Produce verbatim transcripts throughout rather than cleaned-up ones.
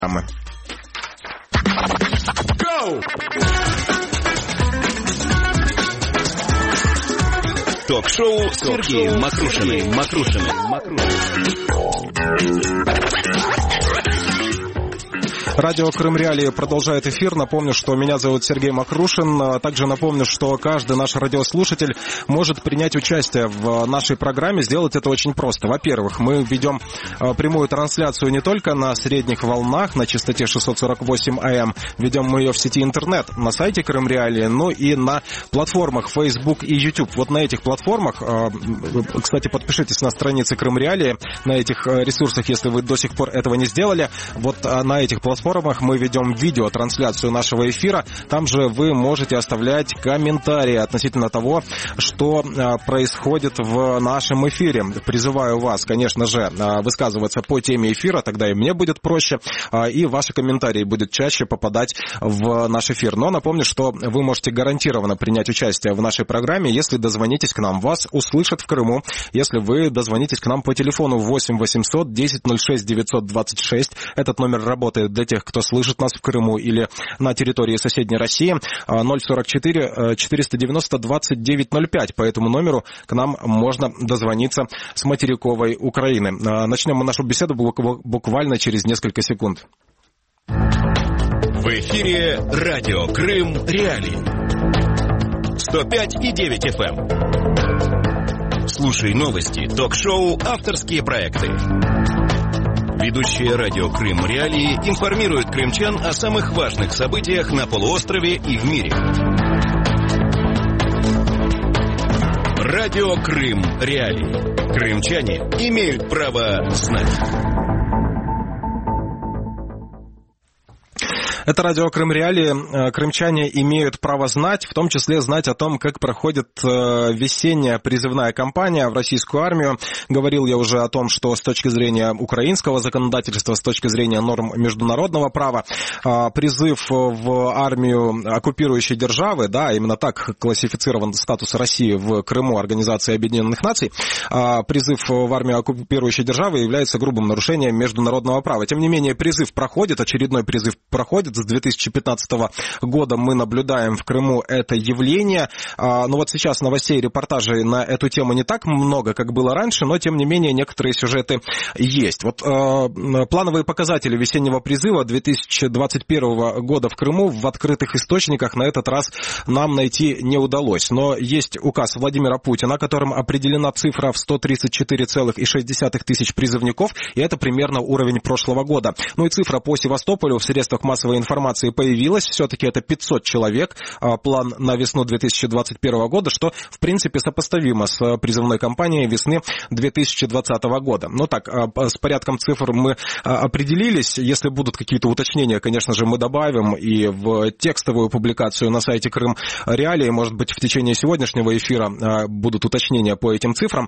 Go! Ток-шоу с Сергеем Макрушиным. Радио Крым Реалии продолжает эфир. Напомню, что меня зовут Сергей Макрушин. Также напомню, что каждый наш радиослушатель может принять участие в нашей программе. Сделать это очень просто. Во-первых, мы ведем прямую трансляцию не только на средних волнах на частоте шестьсот сорок восемь АМ. Ведем мы ее в сети интернет на сайте Крым Реалии, но и на платформах Facebook и YouTube. Вот на этих платформах, кстати, подпишитесь на страницы Крым Реалии, на этих ресурсах, если вы до сих пор этого не сделали. Вот на этих платформах мы ведем видеотрансляцию нашего эфира. Там же вы можете оставлять комментарии относительно того, что происходит в нашем эфире. Призываю вас, конечно же, высказываться по теме эфира, тогда и мне будет проще, и ваши комментарии будут чаще попадать в наш эфир. Но напомню, что вы можете гарантированно принять участие в нашей программе, если дозвонитесь к нам. Вас услышат в Крыму, если вы дозвонитесь к нам по телефону восемь восемьсот десять ноль шесть девятьсот двадцать шесть. Этот номер работает для тех, кто слышит нас в Крыму или на территории соседней России. Ноль сорок четыре четыреста девяносто двадцать девять ноль пять. По этому номеру к нам можно дозвониться с материковой Украины. Начнем мы нашу беседу буквально через несколько секунд. В эфире радио Крым Реалии. сто пять и девять эф эм. Слушай новости, ток-шоу, авторские проекты. Ведущие радио Крым Реалии информируют крымчан о самых важных событиях на полуострове и в мире. Радио Крым Реалии. Крымчане имеют право знать. Это радио Крым Реалии. Крымчане имеют право знать, в том числе знать о том, как проходит весенняя призывная кампания в российскую армию. Говорил я уже о том, что с точки зрения украинского законодательства, с точки зрения норм международного права, призыв в армию оккупирующей державы, да, именно так классифицирован статус России в Крыму Организации Объединенных Наций, призыв в армию оккупирующей державы является грубым нарушением международного права. Тем не менее, призыв проходит, очередной призыв проходит. С две тысячи пятнадцатого года мы наблюдаем в Крыму это явление. Но вот сейчас новостей и репортажей на эту тему не так много, как было раньше, но тем не менее некоторые сюжеты есть. Вот плановые показатели весеннего призыва две тысячи двадцать первого года в Крыму в открытых источниках на этот раз нам найти не удалось. Но есть указ Владимира Путина, которым определена цифра в сто тридцать четыре целых шесть десятых тысяч призывников, и это примерно уровень прошлого года. Ну и цифра по Севастополю в средствах массовой информации появилась, все-таки это пятьсот человек, план на весну две тысячи двадцать первого года, что в принципе сопоставимо с призывной кампанией весны две тысячи двадцатого года. Ну так, с порядком цифр мы определились, если будут какие-то уточнения, конечно же, мы добавим и в текстовую публикацию на сайте Крым Реалии, может быть, в течение сегодняшнего эфира будут уточнения по этим цифрам.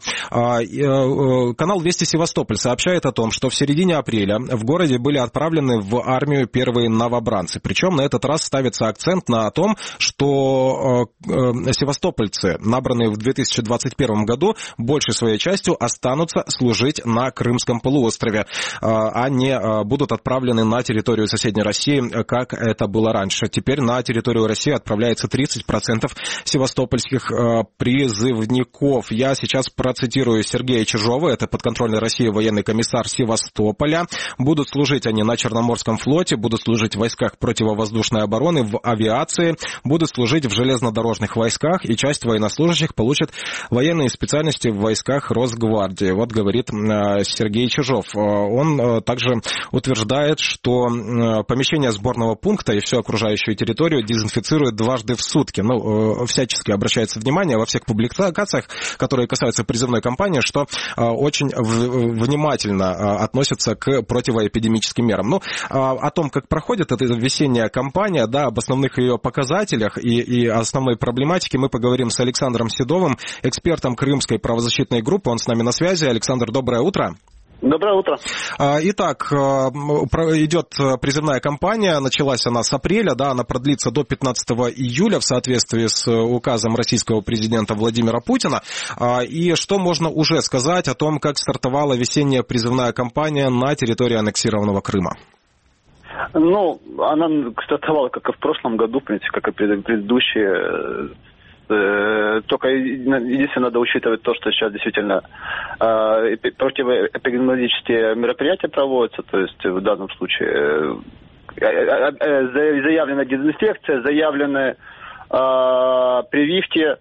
Канал Вести Севастополь сообщает о том, что в середине апреля в городе были отправлены в армию первые новобранцы. Причем на этот раз ставится акцент на том, что севастопольцы, набранные в две тысячи двадцать первом году, большей своей частью останутся служить на Крымском полуострове, а не будут отправлены на территорию соседней России, как это было раньше. Теперь на территорию России отправляется тридцать процентов севастопольских призывников. Я сейчас процитирую Сергея Чижова, это подконтрольный России военный комиссар Севастополя. Будут служить они на Черноморском флоте, будут служить в войсках противовоздушной обороны, в авиации, будут служить в железнодорожных войсках, и часть военнослужащих получит военные специальности в войсках Росгвардии. Вот говорит Сергей Чижов. Он также утверждает, что помещение сборного пункта и всю окружающую территорию дезинфицируют дважды в сутки. Ну, всячески обращается внимание во всех публикациях, которые касаются призывной кампании, что очень внимательно относятся к противоэпидемическим мерам. Ну, о том, как проходит эта весенняя кампания, да, об основных ее показателях и, и основной проблематике мы поговорим с Александром Седовым, экспертом Крымской правозащитной группы. Он с нами на связи. Александр, доброе утро. Доброе утро. Итак, идет призывная кампания, началась она с апреля, да, она продлится до пятнадцатого июля в соответствии с указом российского президента Владимира Путина. И что можно уже сказать о том, как стартовала весенняя призывная кампания на территории аннексированного Крыма? Ну, она стартовала, как и в прошлом году, в принципе, как и предыдущие. Только единственное, надо учитывать то, что сейчас действительно противоэпидемиологические мероприятия проводятся, то есть в данном случае заявлена дезинфекция, заявлены прививки,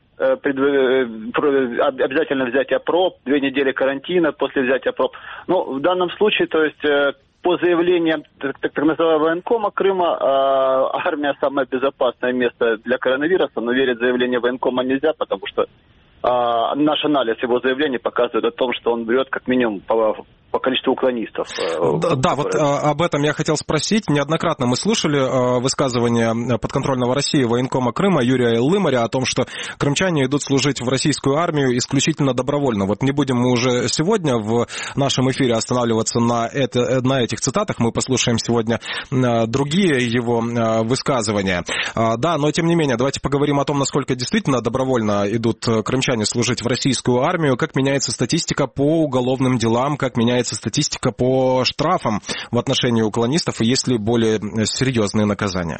обязательно взятие проб, две недели карантина после взятия проб. Ну, в данном случае, то есть по заявлениям так, так называемого военкома Крыма, армия самое безопасное место для коронавируса, но верить в заявление военкома нельзя, потому что а, наш анализ его заявлений показывает о том, что он берет как минимум по, по количеству уклонистов. Да, да, вот а, об этом я хотел спросить. Неоднократно мы слушали а, высказывания подконтрольного России военкома Крыма Юрия Лымаря о том, что крымчане идут служить в российскую армию исключительно добровольно. Вот не будем мы уже сегодня в нашем эфире останавливаться на, это, на этих цитатах, мы послушаем сегодня а, другие его а, высказывания. А, да, но тем не менее, давайте поговорим о том, насколько действительно добровольно идут крымчане служить в российскую армию, как меняется статистика по уголовным делам, как меняется статистика по штрафам в отношении уклонистов, и есть ли более серьезные наказания?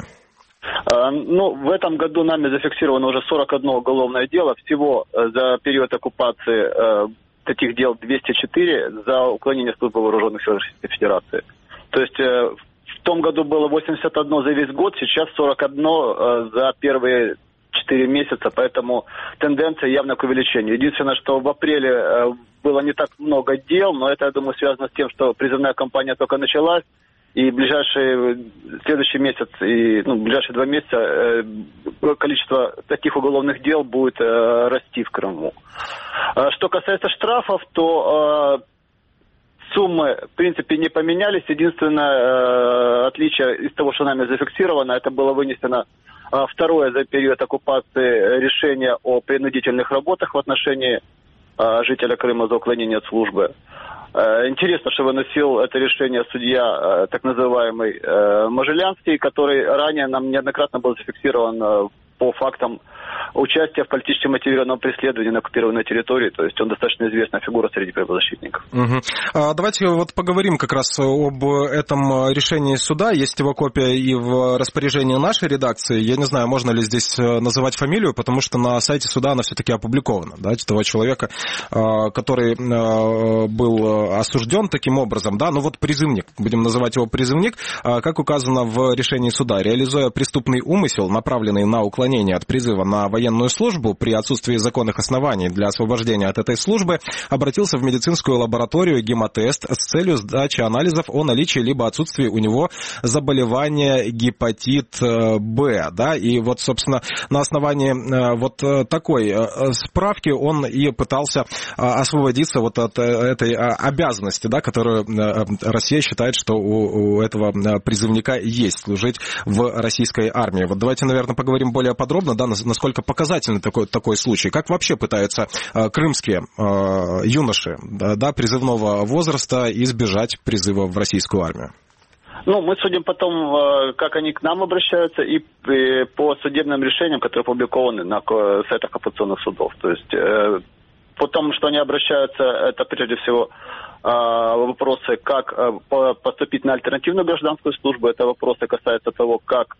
Ну, в этом году нами зафиксировано уже сорок одно уголовное дело. Всего за период оккупации таких дел двести четыре за уклонение службы вооруженных сил Российской Федерации. То есть в том году было восемьдесят одно за весь год, сейчас сорок одно за первые четыре месяца, поэтому тенденция явно к увеличению. Единственное, что в апреле было не так много дел, но это, я думаю, связано с тем, что призывная кампания только началась, и в ближайший следующий месяц, и ну, в ближайшие два месяца э, количество таких уголовных дел будет э, расти в Крыму. А что касается штрафов, то э, суммы, в принципе, не поменялись. Единственное э, отличие из того, что нами зафиксировано, это было вынесено э, второе за период оккупации решение о принудительных работах в отношении э, жителя Крыма за уклонение от службы. Интересно, что выносил это решение судья, так называемый Можелянский, который ранее нам неоднократно был зафиксирован по фактам участия в политически мотивированном преследовании на оккупированной территории. То есть он достаточно известная фигура среди правозащитников. Угу. А давайте вот поговорим как раз об этом решении суда. Есть его копия и в распоряжении нашей редакции. Я не знаю, можно ли здесь называть фамилию, потому что на сайте суда она все-таки опубликована. Да, того человека, который был осужден таким образом. Да? Ну вот призывник, будем называть его призывник, как указано в решении суда. Реализуя преступный умысел, направленный на уклонение от призыва на военную службу, при отсутствии законных оснований для освобождения от этой службы, обратился в медицинскую лабораторию гемотест с целью сдачи анализов о наличии либо отсутствии у него заболевания гепатит Б. Да? И вот, собственно, на основании вот такой справки он и пытался освободиться вот от этой обязанности, да, которую Россия считает, что у, у этого призывника есть, служить в российской армии. Вот давайте, наверное, поговорим более подробно, да, насколько показательный такой, такой случай. Как вообще пытаются э, крымские э, юноши да, да, призывного возраста избежать призыва в российскую армию? Ну, мы судим потом, как они к нам обращаются, и по судебным решениям, которые опубликованы на сайтах апелляционных судов. То есть по тому, что они обращаются, это прежде всего вопросы, как поступить на альтернативную гражданскую службу, это вопросы касаются того, как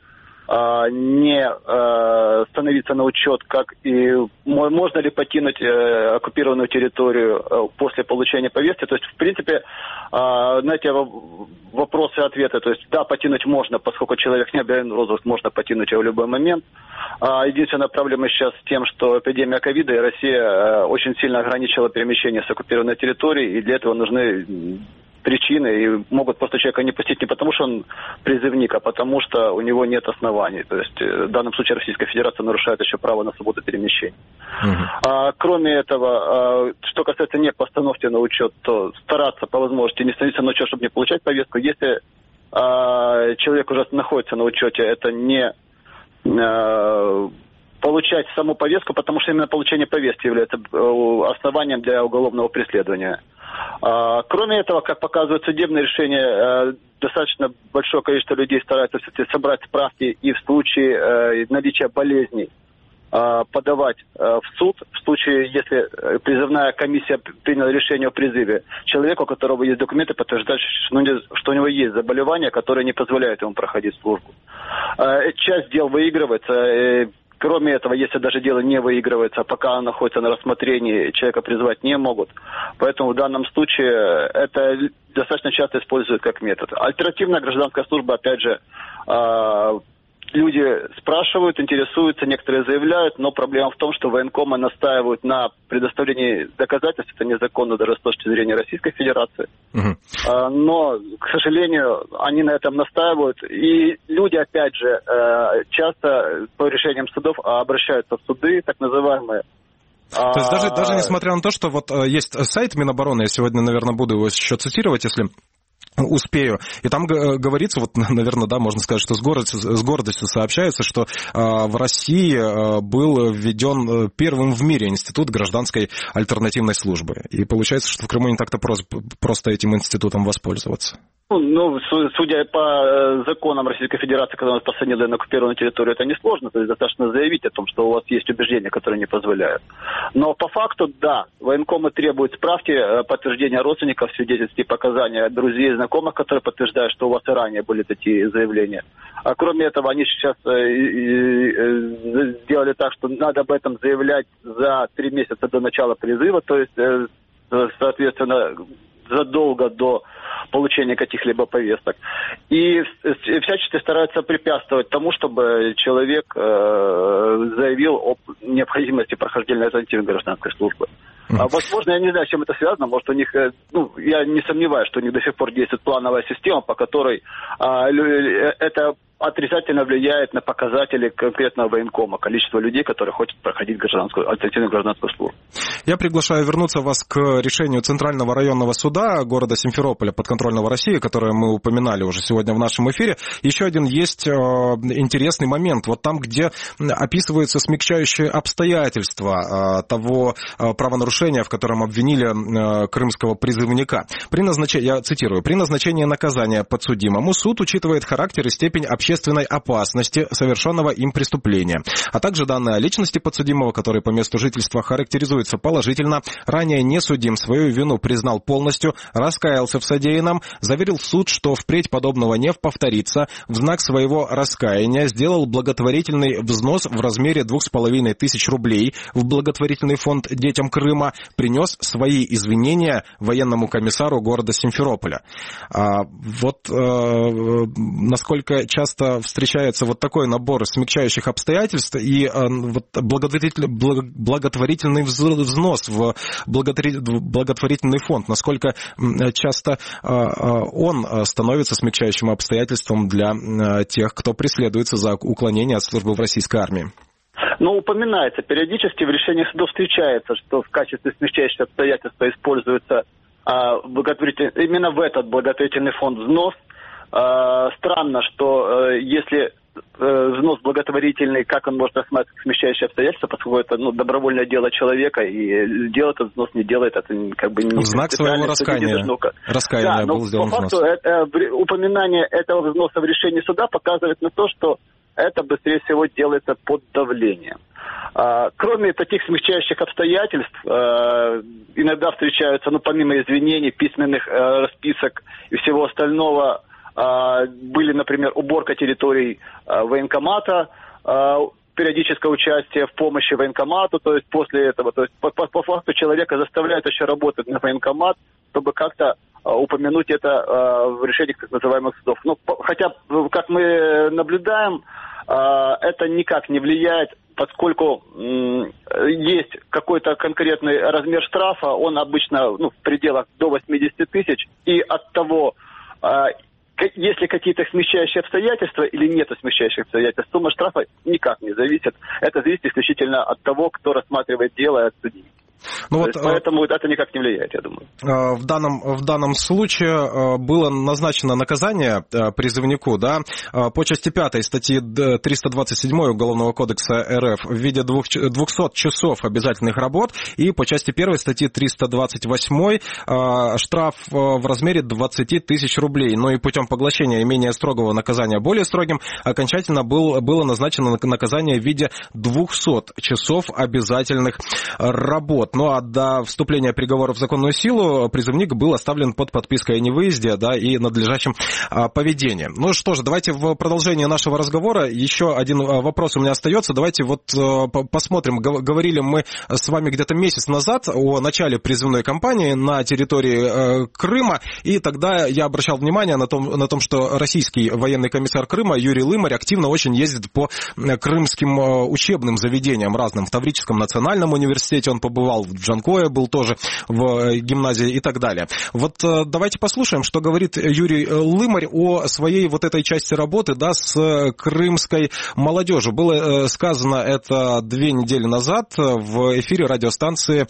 не становиться на учет, как и можно ли покинуть оккупированную территорию после получения повестки. То есть, в принципе, знаете, вопросы и ответы. То есть, да, покинуть можно, поскольку человек не объявлен в розыск, можно покинуть его в любой момент. Единственная проблема сейчас с тем, что эпидемия ковида, и Россия очень сильно ограничила перемещение с оккупированной территории, и для этого нужны причины, и могут просто человека не пустить не потому, что он призывник, а потому, что у него нет оснований. То есть в данном случае Российская Федерация нарушает еще право на свободу перемещения. Uh-huh. А, кроме этого, а, что касается не постановки на учет, то стараться по возможности не становиться на учет, чтобы не получать повестку. Если а, человек уже находится на учете, это не а, получать саму повестку, потому что именно получение повестки является основанием для уголовного преследования. Кроме этого, как показывают судебные решения, достаточно большое количество людей стараются собрать справки и в случае наличия болезней подавать в суд в случае, если призывная комиссия приняла решение о призыве человека, у которого есть документы, подтверждающие, что у него есть заболевание, которое не позволяет ему проходить службу. Часть дел выигрывается. Кроме этого, если даже дело не выигрывается, пока оно находится на рассмотрении, человека призвать не могут. Поэтому в данном случае это достаточно часто используют как метод. Альтернативная гражданская служба, опять же, люди спрашивают, интересуются, некоторые заявляют, но проблема в том, что военкомы настаивают на предоставлении доказательств, это незаконно даже с точки зрения Российской Федерации. Uh-huh. Но, к сожалению, они на этом настаивают, и люди, опять же, часто по решениям судов обращаются в суды, так называемые. То есть даже, даже несмотря на то, что вот есть сайт Минобороны, я сегодня, наверное, буду его еще цитировать, если успею. И там говорится, вот, наверное, да, можно сказать, что с гордостью, с гордостью сообщается, что э, в России э, был введен первым в мире институт гражданской альтернативной службы. И получается, что в Крыму не так-то просто, просто этим институтом воспользоваться. Ну, судя по законам Российской Федерации, когда нас посадили на оккупированную территорию, это несложно. То есть достаточно заявить о том, что у вас есть убеждения, которые не позволяют. Но по факту, да, военкомы требуют справки, подтверждения родственников, свидетельств и показания друзей, знакомых, которые подтверждают, что у вас и ранее были такие заявления. А кроме этого, они сейчас сделали так, что надо об этом заявлять за три месяца до начала призыва, то есть, соответственно, задолго до получения каких-либо повесток. И всячески стараются препятствовать тому, чтобы человек э, заявил о необходимости прохождения альтернативной гражданской службы. А, возможно, я не знаю, с чем это связано. Может, у них, ну, я не сомневаюсь, что у них до сих пор действует плановая система, по которой а, это отрицательно влияет на показатели конкретного военкома, количество людей, которые хотят проходить гражданскую, альтернативную гражданскую службу. Я приглашаю вернуться вас к решению Центрального районного суда города Симферополя, подконтрольного России, которое мы упоминали уже сегодня в нашем эфире. Еще один есть э, интересный момент. Вот там, где описываются смягчающие обстоятельства э, того э, правонарушения, в котором обвинили э, крымского призывника. При назначении, я цитирую, при назначении наказания подсудимому суд учитывает характер и степень общественной опасности совершенного им преступления, а также данные о личности подсудимого, который по месту жительства характеризуется положительно, ранее не судим, свою вину признал полностью, раскаялся в содеянном, заверил суд, что впредь подобного не повторится, в знак своего раскаяния сделал благотворительный взнос в размере двух с половиной тысяч рублей в благотворительный фонд детям Крыма, принес свои извинения военному комиссару города Симферополя. А вот э, насколько часто встречается вот такой набор смягчающих обстоятельств и э, вот благотворительный, благотворительный взнос в благотворительный фонд, насколько часто э, он становится смягчающим обстоятельством для э, тех, кто преследуется за уклонение от службы в российской армии? Но упоминается периодически, в решениях судов встречается, что в качестве смягчающих обстоятельств используется а, именно в этот благотворительный фонд взнос. А, странно, что а, если а, взнос благотворительный, как он может рассматривать смягчающие обстоятельства, поскольку это ну, добровольное дело человека, и делать этот взнос не делает, это как бы не... В знак своего раскаяния, раскаяния да, был сделан по взнос. факту это, упоминание этого взноса в решении суда показывает на то, что это, быстрее всего, делается под давлением. А, кроме таких смягчающих обстоятельств, а, иногда встречаются, ну, помимо извинений, письменных а, расписок и всего остального, а, были, например, уборка территорий а, военкомата, а, периодическое участие в помощи военкомату, то есть после этого, то есть по, по, по факту человека заставляют еще работать на военкомат, чтобы как-то а, упомянуть это а, в решениях так называемых судов. Ну, по, хотя, как мы наблюдаем, а, это никак не влияет, поскольку м, есть какой-то конкретный размер штрафа, он обычно ну, в пределах до восемьдесят тысяч, и от того, а, есть ли какие-то смягчающие обстоятельства или нет смягчающих обстоятельств, сумма штрафа никак не зависит. Это зависит исключительно от того, кто рассматривает дело, от судьи. Ну вот, поэтому это никак не влияет, я думаю. В данном, в данном случае было назначено наказание призывнику, да, по части пятой статьи триста двадцать семь Уголовного кодекса эр эф в виде двухсот часов обязательных работ, и по части первой статьи триста двадцать восемь штраф в размере двадцать тысяч рублей. Ну и путем поглощения менее строгого наказания более строгим окончательно был, было назначено наказание в виде двухсот часов обязательных работ. Ну а до вступления приговора в законную силу призывник был оставлен под подпиской о невыезде, да, и надлежащем а, поведении. Ну что же, давайте в продолжении нашего разговора еще один вопрос у меня остается. Давайте вот а, посмотрим. Говорили мы с вами где-то месяц назад о начале призывной кампании на территории а, Крыма, и тогда я обращал внимание на том, на том, что российский военный комиссар Крыма Юрий Лымарь активно очень ездит по крымским а, учебным заведениям разным. В Таврическом национальном университете он побывал, в Джанкое был тоже, в гимназии и так далее. Вот давайте послушаем, что говорит Юрий Лымарь о своей вот этой части работы, да, с крымской молодежью. Было сказано это две недели назад в эфире радиостанции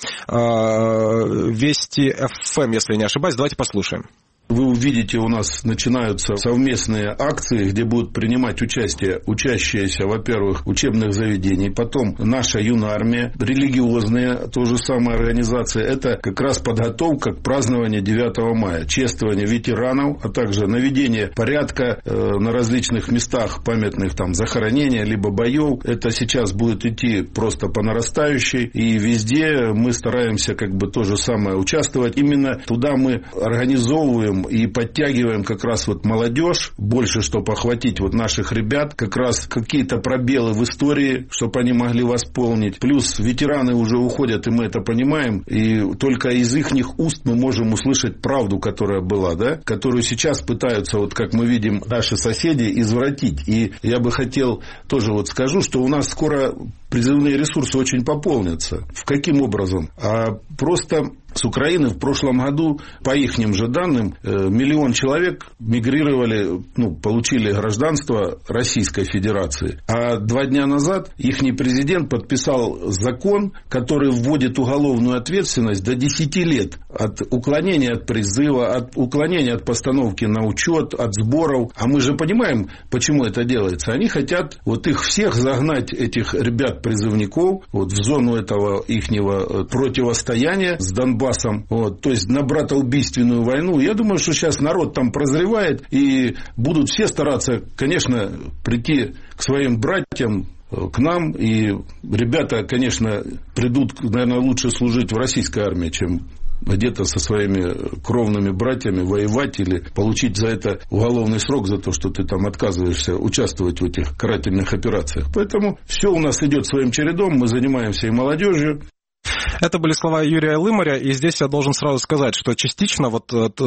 Вести эф эм, если я не ошибаюсь. Давайте послушаем. Вы увидите, у нас начинаются совместные акции, где будут принимать участие учащиеся, во-первых, учебных заведений, потом наша юная армия, религиозные, то же самое организации. Это как раз подготовка к празднованию девятого мая, чествование ветеранов, а также наведение порядка э, на различных местах памятных там захоронения, либо боев. Это сейчас будет идти просто по нарастающей, и везде мы стараемся как бы то же самое участвовать. Именно туда мы организовываем и подтягиваем как раз вот молодежь, больше, чтобы охватить вот наших ребят, как раз какие-то пробелы в истории, чтобы они могли восполнить. Плюс ветераны уже уходят, и мы это понимаем, и только из ихних уст мы можем услышать правду, которая была, да, которую сейчас пытаются, вот как мы видим, наши соседи извратить. И я бы хотел тоже вот скажу, что у нас скоро призывные ресурсы очень пополнятся. В каким образом? А просто с Украины в прошлом году, по ихним же данным, миллион человек мигрировали, ну, получили гражданство Российской Федерации. А два дня назад ихний президент подписал закон, который вводит уголовную ответственность до десяти лет от уклонения от призыва, от уклонения от постановки на учет, от сборов. А мы же понимаем, почему это делается. Они хотят вот их всех загнать, этих ребят-призывников, вот в зону этого ихнего противостояния с Донбассом, вот, то есть на братоубийственную войну. Я думаю, что сейчас народ там прозревает, и будут все стараться, конечно, прийти к своим братьям, к нам, и ребята, конечно, придут, наверное, лучше служить в российской армии, чем где-то со своими кровными братьями воевать или получить за это уголовный срок за то, что ты там отказываешься участвовать в этих карательных операциях. Поэтому все у нас идет своим чередом, мы занимаемся и молодежью. Это были слова Юрия Лымаря, и здесь я должен сразу сказать, что частично вот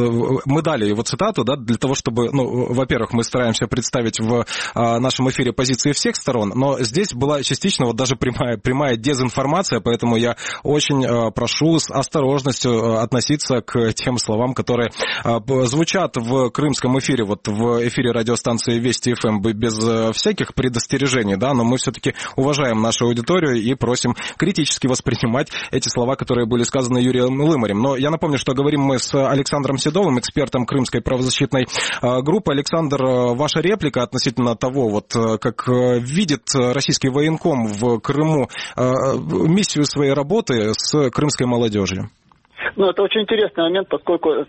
мы дали его цитату, да, для того, чтобы, ну, во-первых, мы стараемся представить в нашем эфире позиции всех сторон, но здесь была частично вот даже прямая, прямая дезинформация, поэтому я очень прошу с осторожностью относиться к тем словам, которые звучат в крымском эфире, вот в эфире радиостанции Вести эф эм без всяких предостережений, да, но мы все-таки уважаем нашу аудиторию и просим критически воспринимать эти слова, которые были сказаны Юрием Лымарем. Но я напомню, что говорим мы с Александром Седовым, экспертом Крымской правозащитной группы. Александр, ваша реплика относительно того, вот как видит российский военком в Крыму миссию своей работы с крымской молодежью. Ну, это очень интересный момент, поскольку с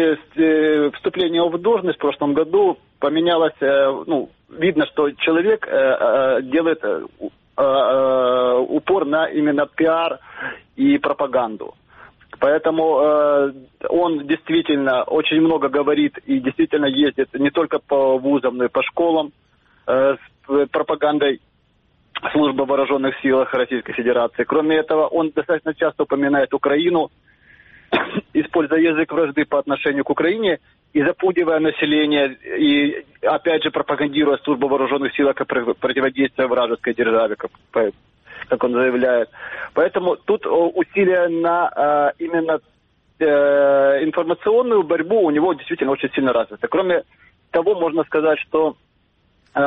вступлением в должность в прошлом году поменялось, ну, видно, что человек делает упор на именно пиар и пропаганду. Поэтому э, он действительно очень много говорит и действительно ездит не только по вузам, но и по школам э, с пропагандой службы в вооруженных силах Российской Федерации. Кроме этого, он достаточно часто упоминает Украину, используя язык вражды по отношению к Украине и запугивая население, и опять же пропагандируя службу вооруженных сил как противодействие вражеской державе, как, как он заявляет. Поэтому тут усилия на именно информационную борьбу у него действительно очень сильно развиты. Кроме того, можно сказать, что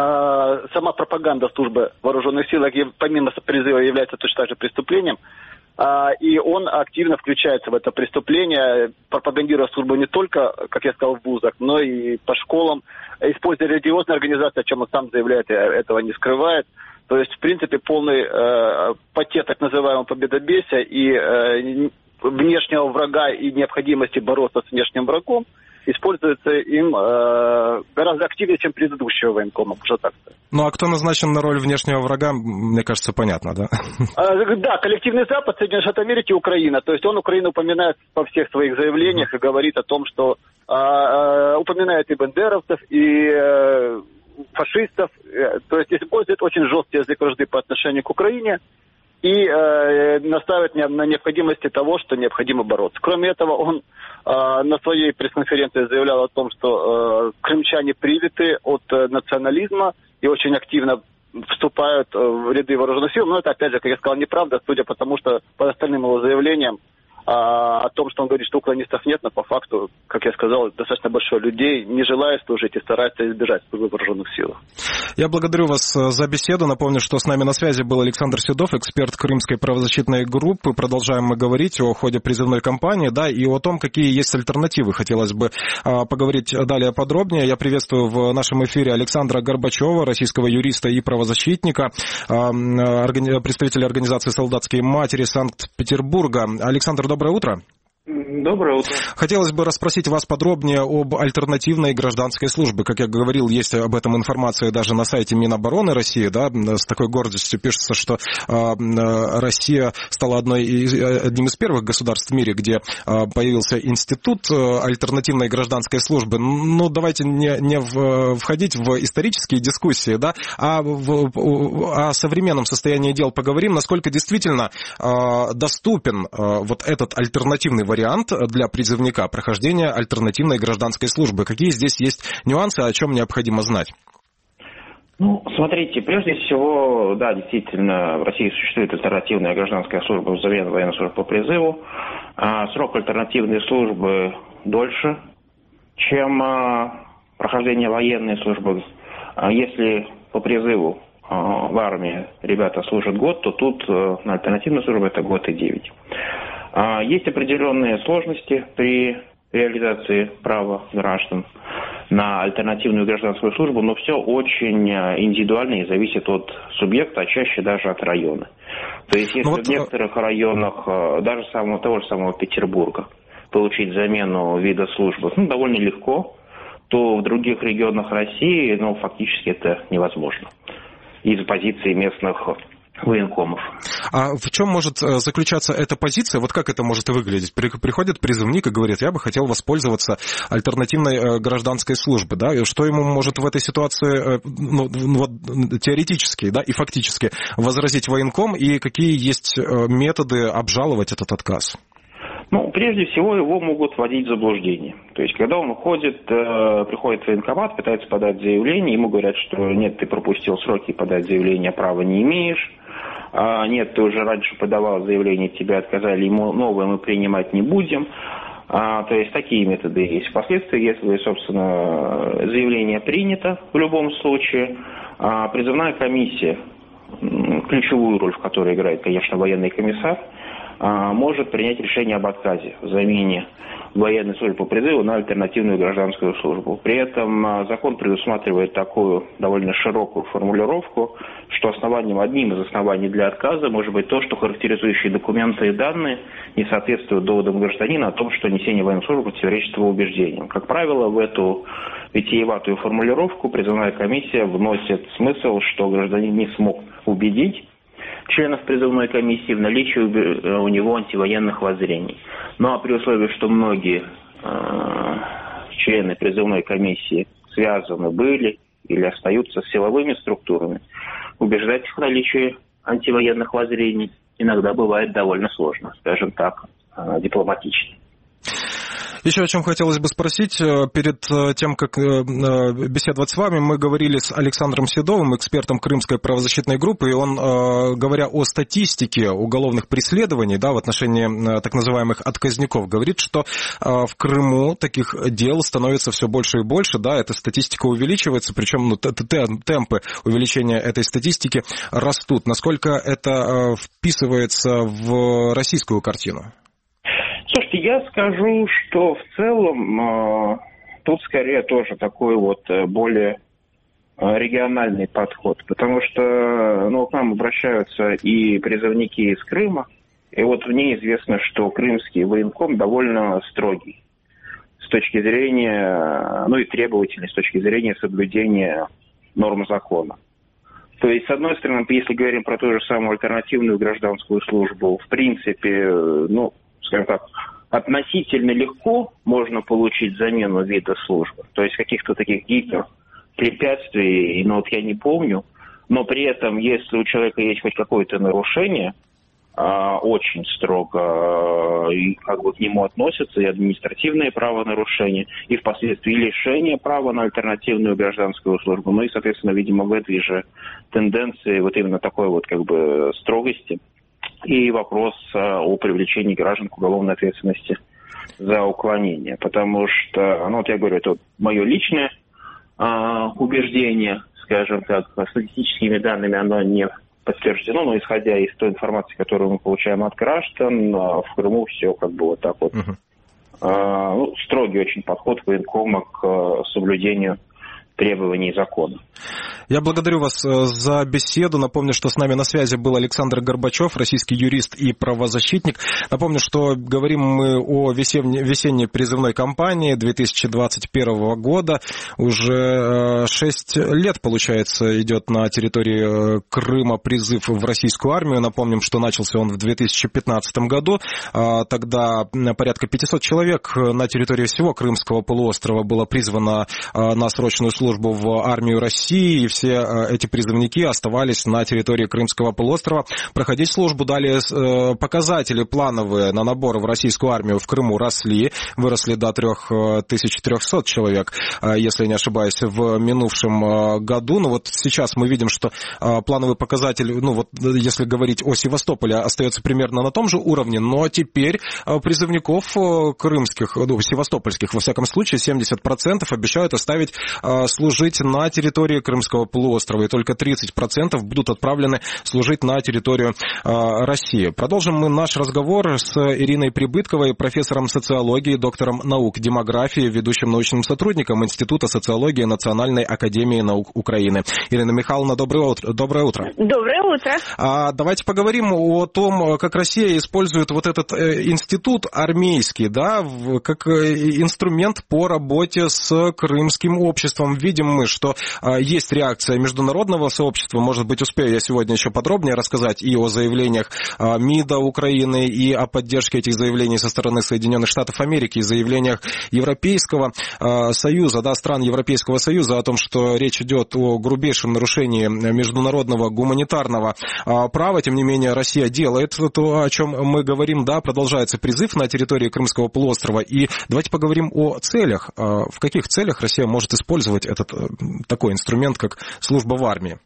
сама пропаганда службы вооруженных сил, помимо призыва, является точно так же преступлением. И он активно включается в это преступление, пропагандируя службу не только, как я сказал, в вузах, но и по школам, используя религиозные организации, о чем он сам заявляет, и этого не скрывает. То есть, в принципе, полный э, пакет так называемого победобесия и э, внешнего врага и необходимости бороться с внешним врагом используется им э, гораздо активнее, чем предыдущего военкома, уже так сказать. Ну, а кто назначен на роль внешнего врага, мне кажется, понятно, да? Э, да, коллективный Запад, Соединенные Штаты Америки, Украина. То есть он Украину упоминает во всех своих заявлениях и говорит о том, что э, э, упоминает и бандеровцев, и э, фашистов. Э, то есть использует очень жесткий язык вражды по отношению к Украине и э, настаивает на необходимости того, что необходимо бороться. Кроме этого, он э, на своей пресс-конференции заявлял о том, что э, крымчане привиты от э, национализма и очень активно вступают э, в ряды вооруженных сил. Но это, опять же, как я сказал, неправда, судя по тому, что по остальным его заявлениям э, о том, что он говорит, что украинистов нет, но по факту, как я сказал, достаточно большое людей не желает служить и старается избежать службы в вооруженных силах. Я благодарю вас за беседу. Напомню, что с нами на связи был Александр Седов, эксперт Крымской правозащитной группы. Продолжаем мы говорить о ходе призывной кампании, да, и о том, какие есть альтернативы. Хотелось бы а, поговорить далее подробнее. Я приветствую в нашем эфире Александра Горбачева, российского юриста и правозащитника, а, органи... представителя организации «Солдатские матери» Санкт-Петербурга. Александр, доброе утро. Доброе утро. Хотелось бы расспросить вас подробнее об альтернативной гражданской службе. Как я говорил, есть об этом информация даже на сайте Минобороны России. Да, с такой гордостью пишется, что э, Россия стала одной из, одним из первых государств в мире, где э, появился институт альтернативной гражданской службы. Ну, давайте не, не в, входить в исторические дискуссии, да, а в, о современном состоянии дел поговорим, насколько действительно э, доступен э, вот этот альтернативный вариант для призывника прохождения альтернативной гражданской службы. Какие здесь есть нюансы, о чем необходимо знать? Ну, смотрите, прежде всего, да, действительно, в России существует альтернативная гражданская служба, взамен военной службы по призыву. А срок альтернативной службы дольше, чем а, прохождение военной службы. А если по призыву а, в армии ребята служат год, то тут а, на альтернативную службу это год и девять. Есть определенные сложности при реализации права граждан на альтернативную гражданскую службу, но все очень индивидуально и зависит от субъекта, а чаще даже от района. То есть если вот... в некоторых районах, даже самого, того же самого Петербурга, получить замену вида службы ну, довольно легко, то в других регионах России ну, фактически это невозможно из позиции местных военкомов. А в чем может заключаться эта позиция? Вот как это может выглядеть? Приходит призывник и говорит, я бы хотел воспользоваться альтернативной гражданской службой. Да? Что ему может в этой ситуации ну, вот, теоретически да, и фактически возразить военком? И какие есть методы обжаловать этот отказ? Ну, прежде всего, его могут вводить в заблуждение. То есть, когда он уходит, э, приходит в военкомат, пытается подать заявление, ему говорят, что нет, ты пропустил сроки, подать заявление права не имеешь. А, нет, ты уже раньше подавал заявление, тебе отказали, ему новое мы принимать не будем. А, то есть, такие методы есть. Впоследствии, если, собственно, заявление принято в любом случае, а, призывная комиссия, ключевую роль в которой играет, конечно, военный комиссар, может принять решение об отказе в замене военной службы по призыву на альтернативную гражданскую службу. При этом закон предусматривает такую довольно широкую формулировку, что основанием, одним из оснований для отказа может быть то, что характеризующие документы и данные не соответствуют доводам гражданина о том, что несение военной службы противоречит его убеждениям. Как правило, в эту витиеватую формулировку призывная комиссия вносит смысл, что гражданин не смог убедить членов призывной комиссии в наличии у него антивоенных воззрений. Ну а при условии, что многие э, члены призывной комиссии связаны были или остаются с силовыми структурами, убеждать их в наличии антивоенных воззрений иногда бывает довольно сложно, скажем так, э, дипломатично. Еще о чем хотелось бы спросить. Перед тем, как беседовать с вами, мы говорили с Александром Седовым, экспертом Крымской правозащитной группы, и он, говоря о статистике уголовных преследований, да, в отношении так называемых отказников, говорит, что в Крыму таких дел становится все больше и больше, да, эта статистика увеличивается, причем ну, темпы увеличения этой статистики растут. Насколько это вписывается в российскую картину? Слушайте, я скажу, что в целом э, тут скорее тоже такой вот более региональный подход, потому что ну, к нам обращаются и призывники из Крыма, и вот мне известно, что крымский военком довольно строгий с точки зрения, ну и требовательный с точки зрения соблюдения норм закона. То есть, с одной стороны, если говорим про ту же самую альтернативную гражданскую службу, в принципе, ну, скажем так, относительно легко можно получить замену вида службы. То есть каких-то таких гиперпрепятствий, ну вот я не помню, но при этом, если у человека есть хоть какое-то нарушение, очень строго и как бы к нему относятся и административные правонарушения, и впоследствии лишение права на альтернативную гражданскую службу. Ну и, соответственно, видимо, в этой же тенденции вот именно такой вот как бы строгости и вопрос о привлечении граждан к уголовной ответственности за уклонение. Потому что, ну вот я говорю, это вот мое личное а, убеждение, скажем так, статистическими данными оно не подтверждено, но исходя из той информации, которую мы получаем от граждан, в Крыму все как бы вот так вот. Uh-huh. А, ну, строгий очень подход военкома к соблюдению требований закона. Я благодарю вас за беседу. Напомню, что с нами на связи был Александр Горбачев, российский юрист и правозащитник. Напомню, что говорим мы о весенней, весенней призывной кампании две тысячи двадцать первого года. Уже шесть лет, получается, идет на территории Крыма призыв в российскую армию. Напомним, что начался он в две тысячи пятнадцатом году. Тогда порядка пятьсот человек на территории всего Крымского полуострова было призвано на срочную службу в армию России, и все эти призывники оставались на территории Крымского полуострова проходить службу. Далее показатели плановые на набор в российскую армию в Крыму росли, выросли до три тысячи триста человек, если не ошибаюсь, в минувшем году. Но вот сейчас мы видим, что плановый показатель, ну вот если говорить о Севастополе, остается примерно на том же уровне, но теперь призывников крымских, ну, севастопольских, во всяком случае, семьдесят процентов обещают оставить служить на территории Крымского полуострова, и только тридцать процентов будут отправлены служить на территорию э, России. Продолжим мы наш разговор с Ириной Прибытковой, профессором социологии, доктором наук демографии, ведущим научным сотрудником Института социологии Национальной академии наук Украины. Ирина Михайловна, доброе утро. Доброе утро. Доброе утро. А, давайте поговорим о том, как Россия использует вот этот э, институт армейский, да, в, как э, инструмент по работе с крымским обществом. Видим мы, что э, есть реакция международного сообщества. Может быть, успею я сегодня еще подробнее рассказать и о заявлениях э, МИДа Украины, и о поддержке этих заявлений со стороны Соединенных Штатов Америки, и заявлениях Европейского э, Союза, да, стран Европейского Союза о том, что речь идет о грубейшем нарушении международного гуманитарного э, права. Тем не менее, Россия делает то, о чем мы говорим, да, продолжается призыв на территории Крымского полуострова. И давайте поговорим о целях. Э, в каких целях Россия может использовать этот э, такой инструмент, как служба в армии?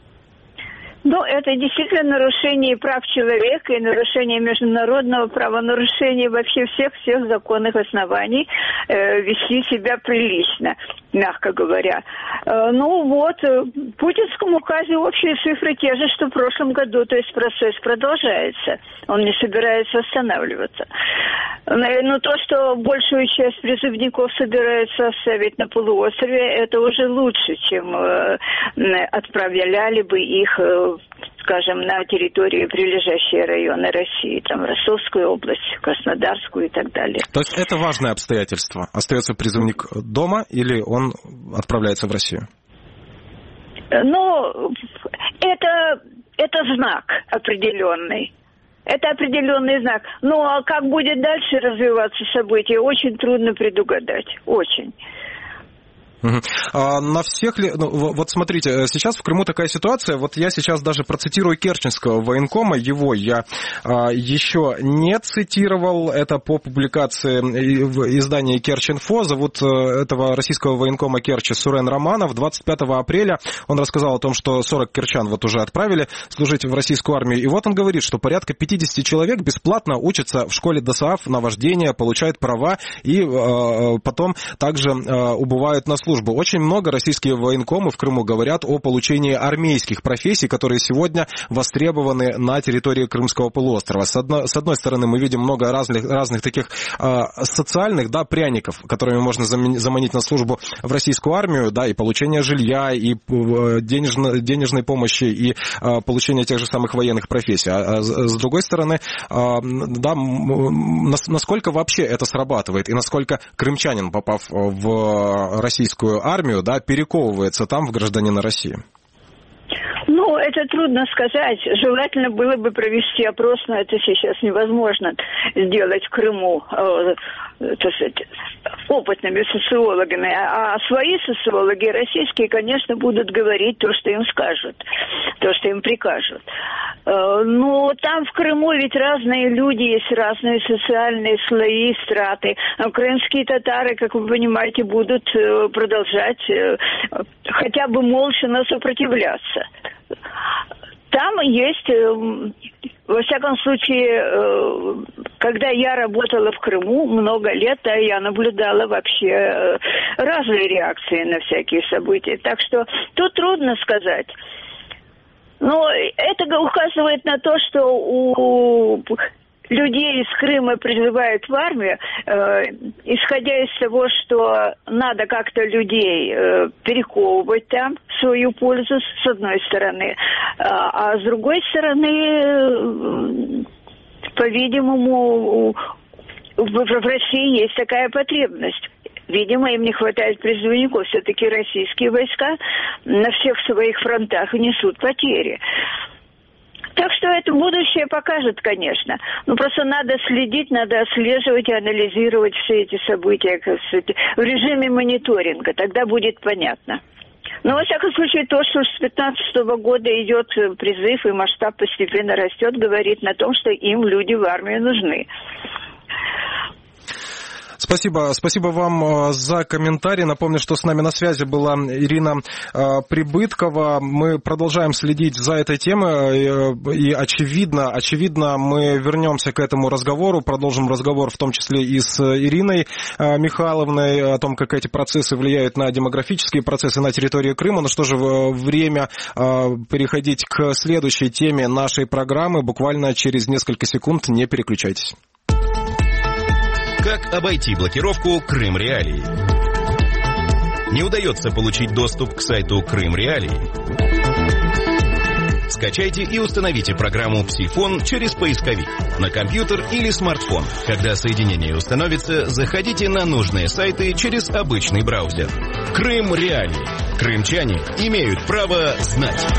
Ну, это действительно нарушение прав человека и нарушение международного правонарушения вообще всех-всех законных оснований э, вести себя прилично, мягко говоря. Э, ну вот, в путинском указе общие цифры те же, что в прошлом году, то есть процесс продолжается, он не собирается останавливаться. Но то, что большую часть призывников собираются оставить на полуострове, это уже лучше, чем э, отправляли бы их, э, скажем, на территории прилежащие районы России, там Ростовскую область, Краснодарскую и так далее. То есть это важное обстоятельство? Остается призывник дома или он отправляется в Россию? Ну, это, это знак определенный. Это определенный знак. Ну, а как будет дальше развиваться событие, очень трудно предугадать. Очень. Угу. А на всех ли... Ну, вот смотрите, сейчас в Крыму такая ситуация, вот я сейчас даже процитирую керченского военкома, его я а, еще не цитировал, это по публикации в издании Керчь-Инфо, зовут этого российского военкома Керчи Сурен Романов. двадцать пятого апреля он рассказал о том, что сорок керчан вот уже отправили служить в российскую армию, и вот он говорит, что порядка пятьдесят человек бесплатно учатся в школе ДОСААФ на вождение, получают права и а, потом также а, убывают на службу. Службы. Очень много российские военкомы в Крыму говорят о получении армейских профессий, которые сегодня востребованы на территории Крымского полуострова. С одной, с одной стороны, мы видим много разных, разных таких э, социальных, да, пряников, которыми можно заманить на службу в российскую армию, да, и получение жилья, и денежно, денежной помощи, и э, получение тех же самых военных профессий. А, а с другой стороны, э, да, насколько вообще это срабатывает, и насколько крымчанин, попав в российскую армию, да, перековывается там в гражданина России? Ну, это трудно сказать. Желательно было бы провести опрос, но это сейчас невозможно сделать в Крыму, э, так сказать, опытными социологами. А свои социологи, российские, конечно, будут говорить то, что им скажут, то, что им прикажут. Э, но там в Крыму ведь разные люди, есть разные социальные слои, страты. Крымские татары, как вы понимаете, будут продолжать э, хотя бы молча, но сопротивляться. Там есть, во всяком случае, когда я работала в Крыму много лет, да, я наблюдала вообще разные реакции на всякие события. Так что тут трудно сказать. Но это указывает на то, что у людей из Крыма призывают в армию, э, исходя из того, что надо как-то людей э, перековывать там в свою пользу, с одной стороны. А, а с другой стороны, э, по-видимому, в, в России есть такая потребность. Видимо, им не хватает призывников. Все-таки российские войска на всех своих фронтах несут потери. Так что это будущее покажет, конечно. Но просто надо следить, надо отслеживать и анализировать все эти события в режиме мониторинга. Тогда будет понятно. Но, во всяком случае, то, что с две тысячи пятнадцатого года идет призыв и масштаб постепенно растет, говорит на том, что им люди в армию нужны. Спасибо, спасибо вам за комментарий. Напомню, что с нами на связи была Ирина Прибыткова. Мы продолжаем следить за этой темой, и очевидно, очевидно, мы вернемся к этому разговору, продолжим разговор в том числе и с Ириной Михайловной о том, как эти процессы влияют на демографические процессы на территории Крыма. Ну что же, время переходить к следующей теме нашей программы. Буквально через несколько секунд, не переключайтесь. Как обойти блокировку Крым Реалии? Не удается получить доступ к сайту Крым Реалии? Скачайте и установите программу «Псифон» через поисковик на компьютер или смартфон. Когда соединение установится, заходите на нужные сайты через обычный браузер. Крым Реалии. Крымчане имеют право знать.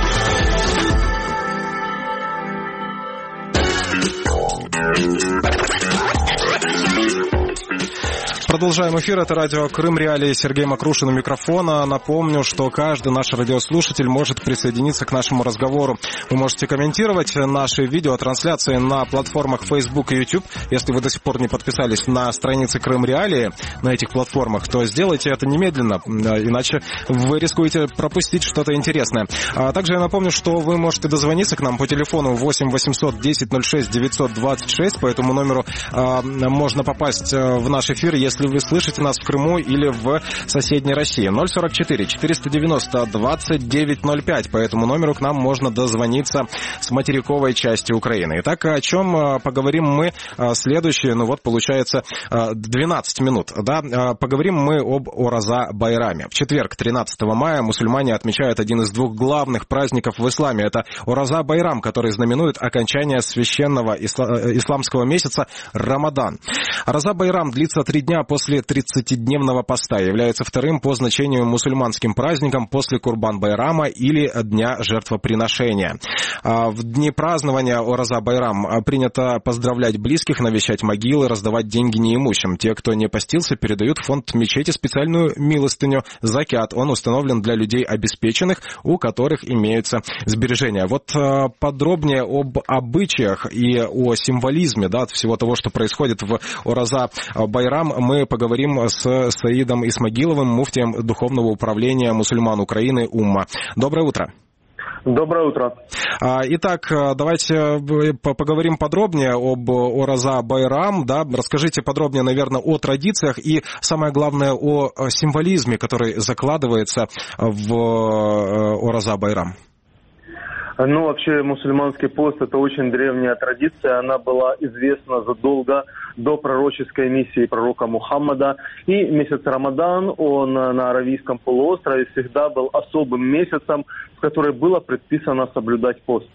Продолжаем эфир. Это радио Крым Реалии. Сергей Макрушин у микрофона. Напомню, что каждый наш радиослушатель может присоединиться к нашему разговору. Вы можете комментировать наши видеотрансляции на платформах Facebook и YouTube. Если вы до сих пор не подписались на страницы Крым Реалии на этих платформах, то сделайте это немедленно, иначе вы рискуете пропустить что-то интересное. А также я напомню, что вы можете дозвониться к нам по телефону восемь восемьсот десять ноль шесть девятьсот двадцать шесть. По этому номеру а, можно попасть в наш эфир, если вы слышите нас в Крыму или в соседней России. ноль сорок четыре четыреста девяносто двадцать девять ноль пять. По этому номеру к нам можно дозвониться с материковой части Украины. Итак, о чем поговорим мы следующие, ну вот, получается, двенадцать минут. Да? Поговорим мы об Ораза Байраме. В четверг, тринадцатого мая, мусульмане отмечают один из двух главных праздников в исламе. Это Ораза Байрам, который знаменует окончание священного исламского месяца Рамадан. Ораза Байрам длится три дня после тридцатидневного поста является вторым по значению мусульманским праздником после Курбан-Байрама или Дня жертвоприношения. В дни празднования Ораза-Байрам принято поздравлять близких, навещать могилы, раздавать деньги неимущим. Те, кто не постился, передают в фонд мечети специальную милостыню закят. Он установлен для людей обеспеченных, у которых имеются сбережения. Вот подробнее об обычаях и о символизме, да, всего того, что происходит в Ораза-Байрам, мы поговорим с Саидом Исмагиловым, муфтием Духовного управления мусульман Украины УММА. Доброе утро. Доброе утро. Итак, давайте поговорим подробнее об Ораза-Байрам. Да? Расскажите подробнее, наверное, о традициях и, самое главное, о символизме, который закладывается в Ораза-Байрам. Ну, вообще, мусульманский пост – это очень древняя традиция. Она была известна задолго до пророческой миссии пророка Мухаммада. И месяц Рамадан, он на Аравийском полуострове всегда был особым месяцем, в который было предписано соблюдать пост.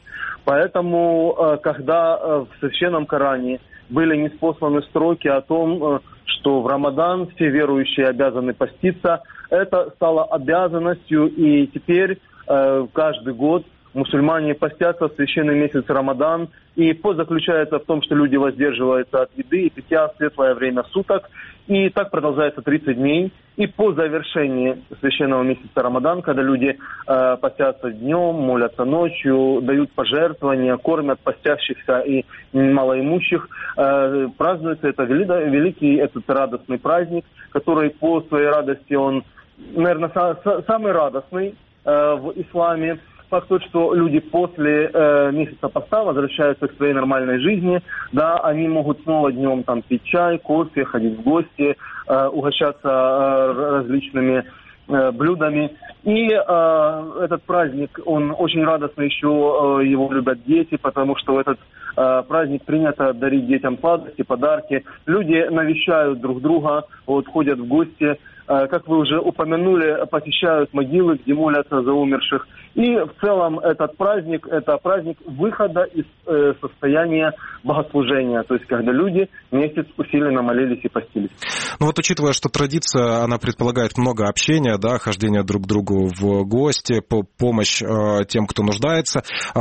Поэтому, когда в Священном Коране были ниспосланы строки о том, что в Рамадан все верующие обязаны поститься, это стало обязанностью, и теперь каждый год мусульмане постятся в священный месяц Рамадан, и пост заключается в том, что люди воздерживаются от еды и питья в светлое время суток, и так продолжается тридцать дней. И по завершении священного месяца Рамадан, когда люди э, постятся днем, молятся ночью, дают пожертвования, кормят постящихся и малоимущих, э, празднуется это великий, этот радостный праздник, который по своей радости, он, наверное, са- самый радостный э, в исламе. Факт тот, что люди после э, месяца поста возвращаются к своей нормальной жизни, да, они могут снова днем там пить чай, кофе, ходить в гости, э, угощаться э, различными э, блюдами. И э, этот праздник, он очень радостный, еще э, его любят дети, потому что в этот э, праздник принято дарить детям сладости, подарки. Люди навещают друг друга, вот, ходят в гости. Как вы уже упомянули, посещают могилы, где молятся за умерших. И в целом этот праздник, это праздник выхода из э, состояния богослужения. То есть, когда люди месяц усиленно молились и постились. Ну вот, учитывая, что традиция, она предполагает много общения, да, хождения друг к другу в гости, помощь э, тем, кто нуждается.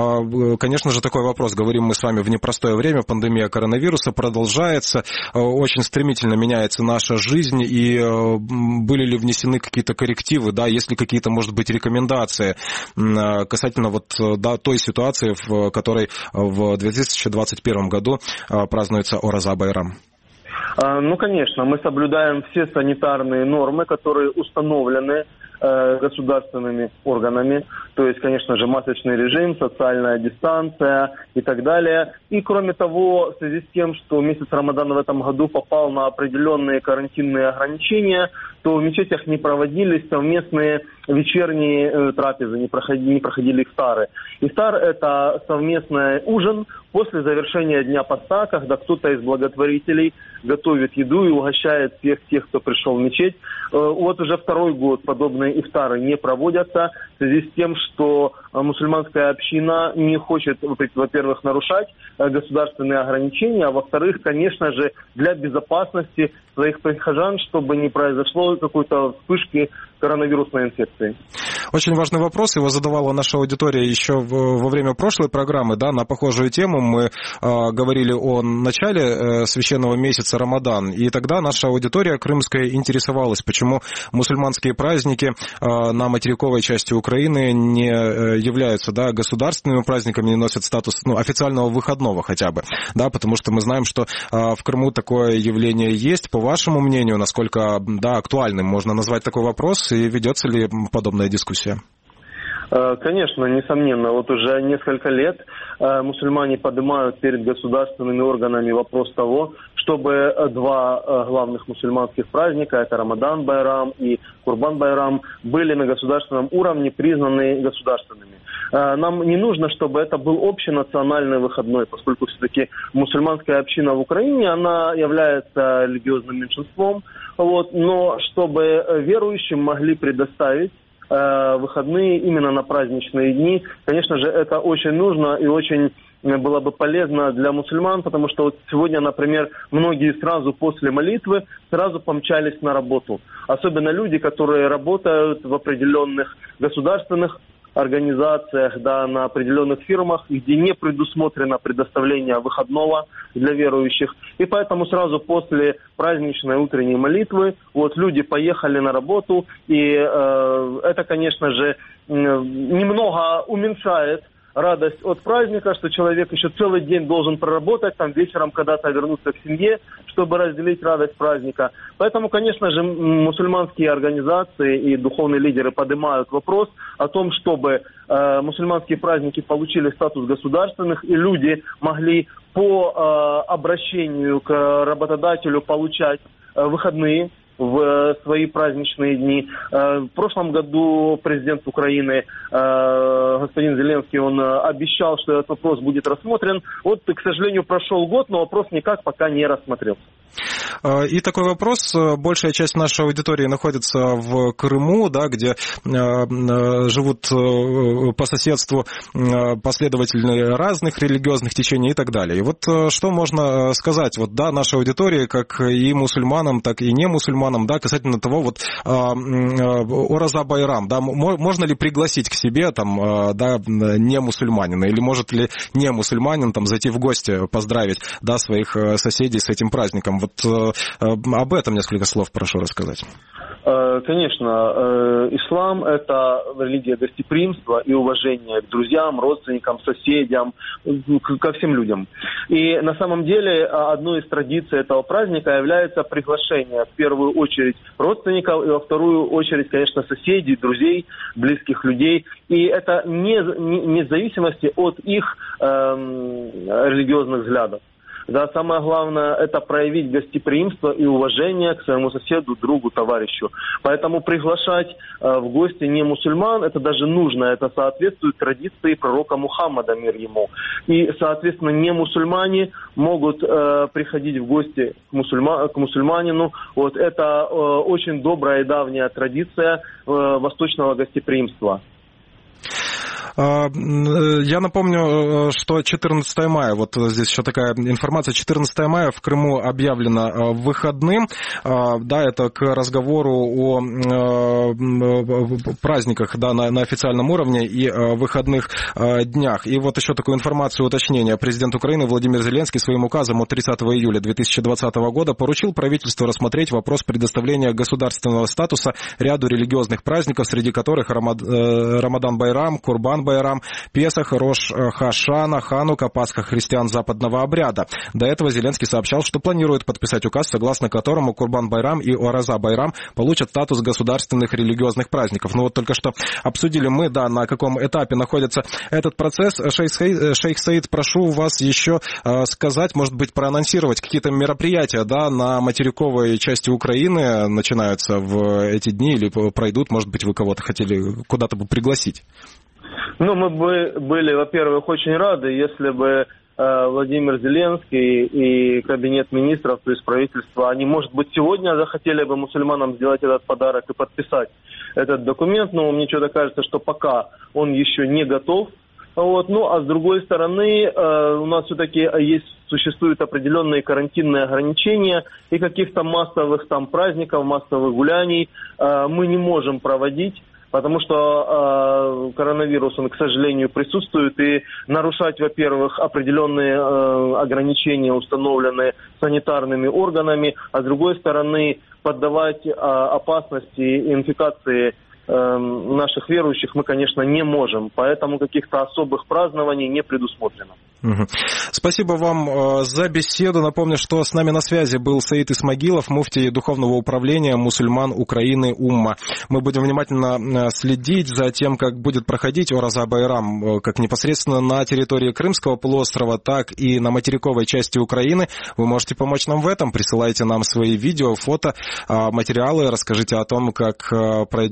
Э, конечно же, такой вопрос. Говорим мы с вами в непростое время. Пандемия коронавируса продолжается. Э, очень стремительно меняется наша жизнь. И э, были ли внесены какие-то коррективы, да, есть ли какие-то, может быть, рекомендации касательно вот, да, той ситуации, в которой в две тысячи двадцать первом году празднуется Ораза-Байрам? Ну, конечно, мы соблюдаем все санитарные нормы, которые установлены э, государственными органами. То есть, конечно же, масочный режим, социальная дистанция и так далее. И, кроме того, в связи с тем, что месяц Рамадана в этом году попал на определенные карантинные ограничения, то в мечетях не проводились совместные вечерние э, трапезы, не проходили, не проходили ифтары. Ифтар – это совместный ужин после завершения Дня поста, когда кто-то из благотворителей готовит еду и угощает всех тех, кто пришел в мечеть. Э, вот уже второй год подобные ифтары не проводятся в связи с тем, что мусульманская община не хочет, во-первых, нарушать государственные ограничения, а во-вторых, конечно же, для безопасности своих прихожан, чтобы не произошло какой-то вспышки коронавирусной инфекции. Очень важный вопрос, его задавала наша аудитория еще во время прошлой программы, да, на похожую тему. Мы э, говорили о начале э, священного месяца Рамадан, и тогда наша аудитория крымская интересовалась, почему мусульманские праздники э, на материковой части Украины не э, являются, да, государственными праздниками, не носят статус, ну, официального выходного хотя бы, да, потому что мы знаем, что э, в Крыму такое явление есть. По вашему мнению, насколько, да, актуальным можно назвать такой вопрос, и ведется ли подобная дискуссия? Конечно, несомненно. Вот уже несколько лет мусульмане поднимают перед государственными органами вопрос того, чтобы два главных мусульманских праздника, это Рамадан-Байрам и Курбан-Байрам, были на государственном уровне признаны государственными. Нам не нужно, чтобы это был общенациональный выходной, поскольку все-таки мусульманская община в Украине, она является религиозным меньшинством, вот, но чтобы верующим могли предоставить выходные именно на праздничные дни. Конечно же, это очень нужно и очень было бы полезно для мусульман, потому что вот сегодня, например, многие сразу после молитвы сразу помчались на работу. Особенно люди, которые работают в определенных государственных организациях, да, на определенных фирмах, где не предусмотрено предоставление выходного для верующих. И поэтому сразу после праздничной утренней молитвы вот люди поехали на работу, и э, это, конечно же, немного уменьшает радость от праздника, что человек еще целый день должен проработать, там вечером когда-то вернуться к семье, чтобы разделить радость праздника. Поэтому, конечно же, мусульманские организации и духовные лидеры поднимают вопрос о том, чтобы э, мусульманские праздники получили статус государственных, и люди могли по э, обращению к работодателю получать э, выходные в свои праздничные дни. В прошлом году президент Украины господин Зеленский, он обещал, что этот вопрос будет рассмотрен. Вот, к сожалению, прошел год, но вопрос никак пока не рассмотрелся. И такой вопрос. Большая часть нашей аудитории находится в Крыму, да, где живут по соседству последователи разных религиозных течений и так далее. И вот что можно сказать вот, да, нашей аудитории, как и мусульманам, так и не мусульманам, да, касательно того, вот Ораза Байрам, да, можно ли пригласить к себе там, да, не мусульманина, или может ли не мусульманин там зайти в гости поздравить, да, своих соседей с этим праздником? Вот об этом несколько слов прошу рассказать. Конечно, ислам – это религия гостеприимства и уважения к друзьям, родственникам, соседям, ко всем людям. И на самом деле одной из традиций этого праздника является приглашение в первую очередь родственников и во вторую очередь, конечно, соседей, друзей, близких людей. И это не, не, не в зависимости от их эм, религиозных взглядов. Да, самое главное – это проявить гостеприимство и уважение к своему соседу, другу, товарищу. Поэтому приглашать э, в гости не мусульман – это даже нужно. Это соответствует традиции пророка Мухаммада, мир ему. И, соответственно, не мусульмане могут э, приходить в гости к, мусульма, к мусульманину. Вот это э, очень добрая и давняя традиция э, восточного гостеприимства. Я напомню, что четырнадцатое мая, вот здесь еще такая информация, четырнадцатое мая в Крыму объявлено выходным. Да, это к разговору о праздниках, да, на, на официальном уровне и выходных днях. И вот еще такую информацию, уточнение. Президент Украины Владимир Зеленский своим указом от тридцатого июля две тысячи двадцатого года поручил правительству рассмотреть вопрос предоставления государственного статуса ряду религиозных праздников, среди которых Рамадан Байрам, Курбан Байрам, Песах, Рош Хашана, Ханука, Пасха христиан западного обряда. До этого Зеленский сообщал, что планирует подписать указ, согласно которому Курбан Байрам и Ораза Байрам получат статус государственных религиозных праздников. Ну вот только что обсудили мы, да, на каком этапе находится этот процесс. Шейх, Шейх Саид, прошу вас еще э, сказать, может быть, проанонсировать какие-то мероприятия, да, на материковой части Украины начинаются в эти дни или пройдут, может быть, вы кого-то хотели куда-то бы пригласить? Ну, мы бы были, во-первых, очень рады, если бы э, Владимир Зеленский и Кабинет министров, то есть правительство, они, может быть, сегодня захотели бы мусульманам сделать этот подарок и подписать этот документ, но мне что-то кажется, что пока он еще не готов. Вот. Ну, а с другой стороны, э, у нас все-таки есть, существуют определенные карантинные ограничения, и каких-то массовых там праздников, массовых гуляний э, мы не можем проводить. Потому что э, коронавирус, он, к сожалению, присутствует, и нарушать, во-первых, определенные э, ограничения, установленные санитарными органами, а с другой стороны, поддавать э, опасности инфекции э, наших верующих мы, конечно, не можем. Поэтому каких-то особых празднований не предусмотрено. Угу. Спасибо вам за беседу. Напомню, что с нами на связи был Саид Исмагилов, муфтий Духовного управления мусульман Украины Умма. Мы будем внимательно следить за тем, как будет проходить Ораза Байрам, как непосредственно на территории Крымского полуострова, так и на материковой части Украины. Вы можете помочь нам в этом. Присылайте нам свои видео, фото, материалы, расскажите о том, как пройдет Ораза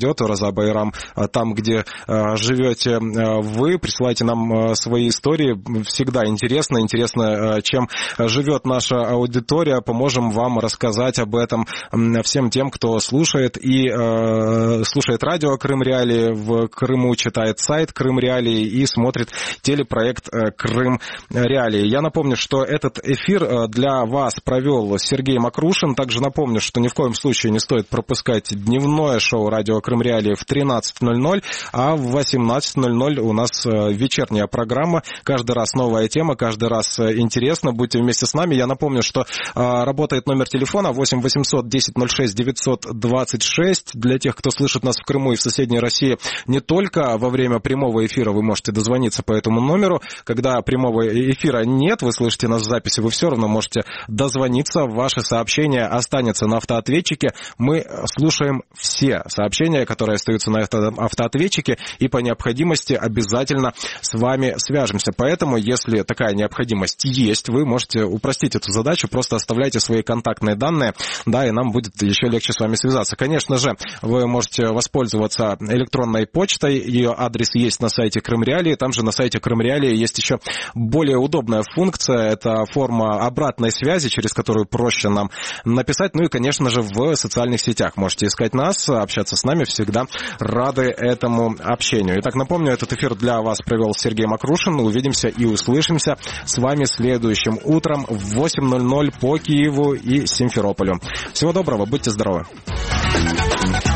Байрам, там, где живете вы. Присылайте нам свои истории. Всегда интересно. Интересно, чем живет наша аудитория. Поможем вам рассказать об этом всем тем, кто слушает и э, слушает радио Крым Реалии в Крыму, читает сайт Крым Реалии и смотрит телепроект Крым Реалии. Я напомню, что этот эфир для вас провел Сергей Макрушин. Также напомню, что ни в коем случае не стоит пропускать дневное шоу радио Крым Реалии в тринадцать ноль ноль, а в восемнадцать ноль ноль у нас вечерняя программа. Каждый раз новая тема, каждый раз интересно. Будьте вместе с нами. Я напомню, что а, работает номер телефона восемь восемьсот десять ноль шесть девятьсот двадцать шесть. Для тех, кто слышит нас в Крыму и в соседней России, не только во время прямого эфира вы можете дозвониться по этому номеру. Когда прямого эфира нет, вы слышите нас в записи, вы все равно можете дозвониться. Ваше сообщение останется на автоответчике. Мы слушаем все сообщения, которые остаются на автоответчике, и по необходимости обязательно с вами свяжемся. Поэтому, если такая необходимость есть, вы можете упростить эту задачу, просто оставляйте свои контактные данные, да, и нам будет еще легче с вами связаться. Конечно же, вы можете воспользоваться электронной почтой, ее адрес есть на сайте Крым Реалии, там же на сайте Крым Реалии есть еще более удобная функция, это форма обратной связи, через которую проще нам написать, ну и, конечно же, в социальных сетях можете искать нас, общаться с нами, всегда рады этому общению. Итак, напомню, этот эфир для вас провел Сергей Макрушин. Увидимся и услышимся с вами следующим утром в восемь ноль ноль по Киеву и Симферополю. Всего доброго, будьте здоровы.